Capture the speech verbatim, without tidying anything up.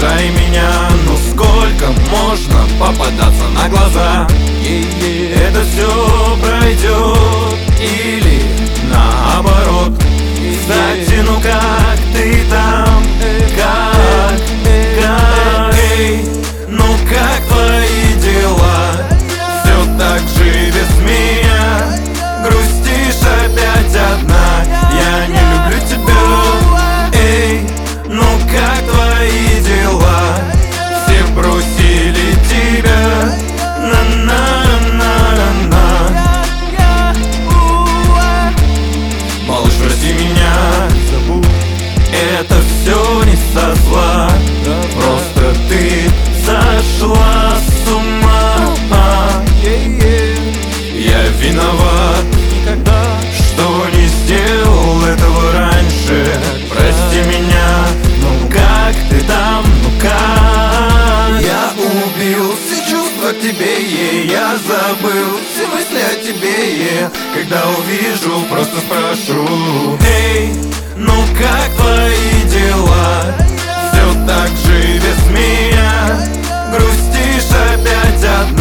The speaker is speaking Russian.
Уважай меня, ну сколько можно попадаться на глаза? Это все пройдет или наоборот? Кстати, ну как ты там? Как? Как? Эй, ну как твои дела? Все так же без меня грустишь опять одна. Я не люблю тебя. Эй, ну как твои дела? Все бросили тебя. На-на-на-на-на. Малыш, прости меня, это все не со зла. Просто ты сошла с ума. Я виноват, что не сделал этого раньше. Прости меня, ну как ты там, ну как? Я убил все чувства к тебе, и я забыл все мысли о тебе, и когда увижу, просто спрошу: эй, ну как твои дела? Все так же без меня грустишь опять одна.